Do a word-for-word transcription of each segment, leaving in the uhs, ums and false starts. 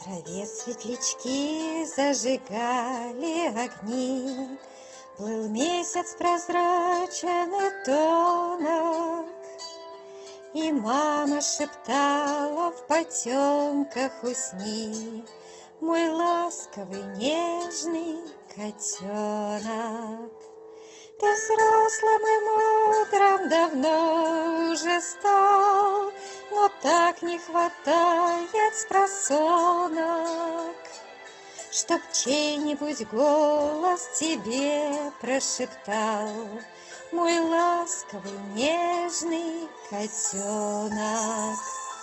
траве светлячки зажигали огни, плыл месяц прозрачен и тонок, и мама шептала в потемках усни, мой ласковый нежный котенок. Ты взрослым и мудрым давно уже стал, но так не хватает спросонок, чтоб чей-нибудь голос тебе прошептал, мой ласковый нежный котенок.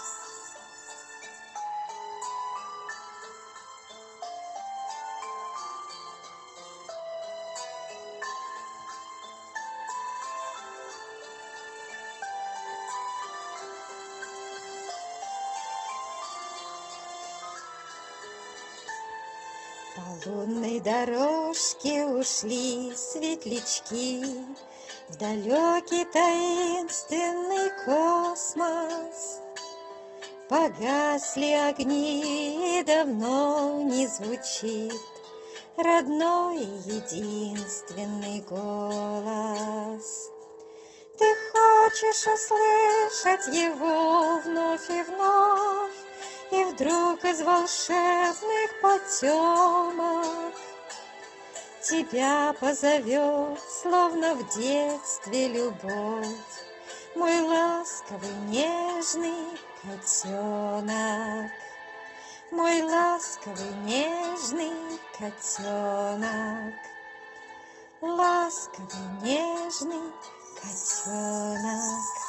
По лунной дорожке ушли светлячки в далекий таинственный космос. Погасли огни, и давно не звучит родной единственный голос. Ты хочешь услышать его вновь и вновь, и вдруг из волшебных потемок тебя позовет, словно в детстве, любовь, мой ласковый нежный котенок, мой ласковый нежный котенок, ласковый нежный котенок.